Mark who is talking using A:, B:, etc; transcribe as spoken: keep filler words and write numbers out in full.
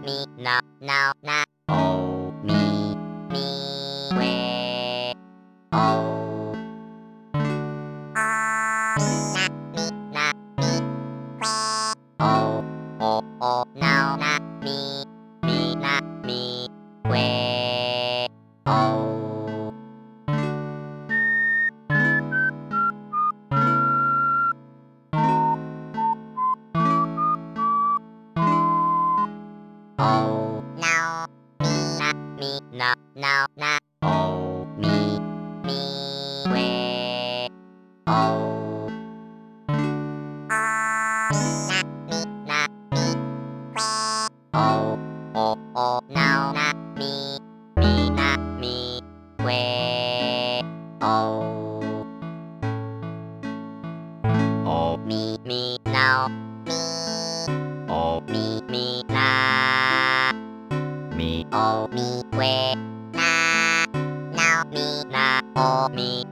A: mi no no na o mi mi we o na mi na mi we o o o no na mi mi na mi we o o no mi na mi no no na o mi mi we o na mi na mi we o o o no na mi mi na mi we o o mi mi no mi o mi mi na mi o mi we na no mi na o mi